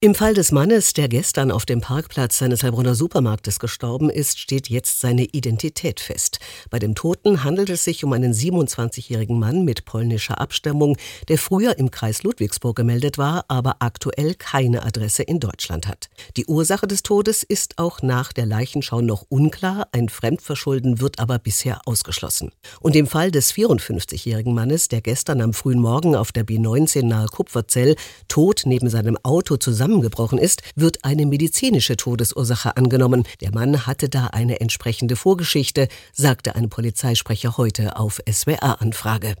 Im Fall des Mannes, der gestern auf dem Parkplatz seines Heilbronner Supermarktes gestorben ist, steht jetzt seine Identität fest. Bei dem Toten handelt es sich um einen 27-jährigen Mann mit polnischer Abstammung, der früher im Kreis Ludwigsburg gemeldet war, aber aktuell keine Adresse in Deutschland hat. Die Ursache des Todes ist auch nach der Leichenschau noch unklar, ein Fremdverschulden wird aber bisher ausgeschlossen. Und im Fall des 54-jährigen Mannes, der gestern am frühen Morgen auf der B19 nahe Kupferzell tot neben seinem Auto zusammengebrochen ist, wird eine medizinische Todesursache angenommen. Der Mann hatte da eine entsprechende Vorgeschichte, sagte ein Polizeisprecher heute auf SWR-Anfrage.